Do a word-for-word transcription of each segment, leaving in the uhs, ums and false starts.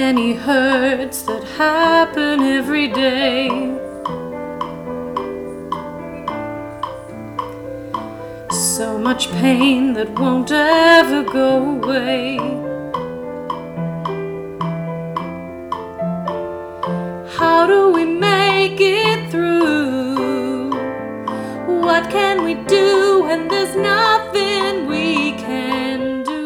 many hurts that happen every day. So much pain that won't ever go away. How do we make it through? What can we do when there's nothing we can do?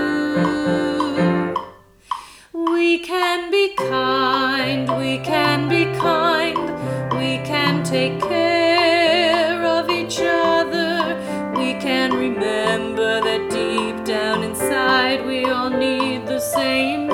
We can be kind, we can be kind, we can take care of each other. We can remember that deep down inside we all need the same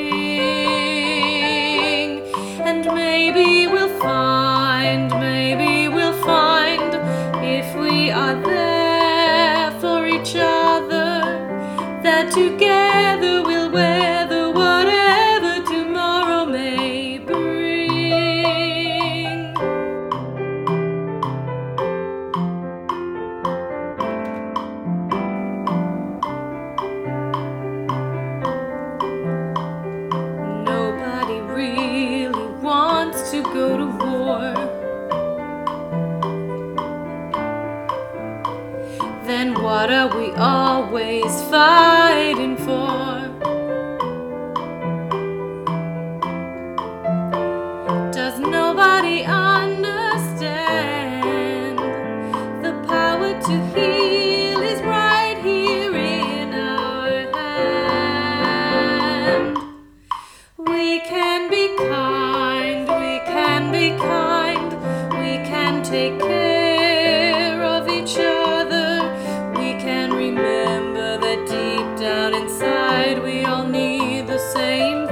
thing. And maybe we'll find, maybe we'll find, if we are there for each other, that together we'll weather whatever tomorrow may bring. Nobody really wants to go to war. Then what are we always fighting for? Does nobody understand? The power to heal is right here in our hand. We can be kind, we can be kind, we can take care of each other. We can remember that deep down inside we all need the same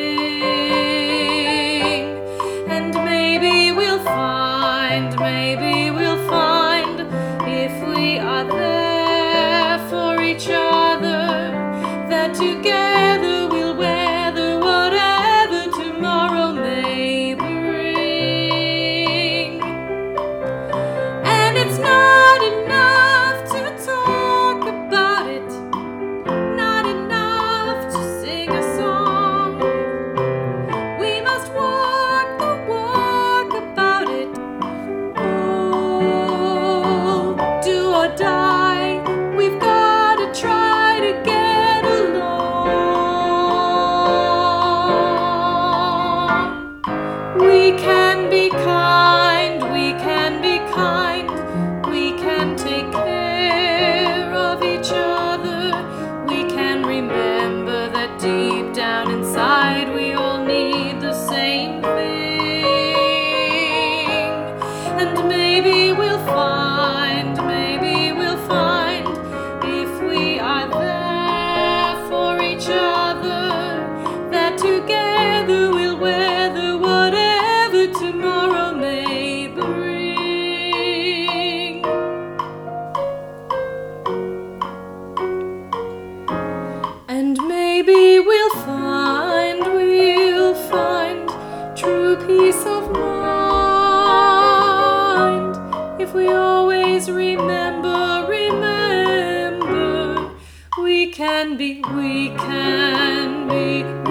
thing. And maybe we'll find, maybe we'll find, if we are there for each other, that together we'll weather whatever tomorrow may bring. And it's not enough to talk about it, not enough to sing a song. We must walk the walk about it. Oh, do or die, we've got to try to get along. We can be kind, we can be kind, we can take care of each other. We can remember that deep down inside we all need the same thing. And maybe we'll find, maybe we'll find, if we are there for each other, that together we'll weather whatever tomorrow may bring. And maybe we'll find, we'll find true peace of mind, if we always remember, remember, we can be, we can be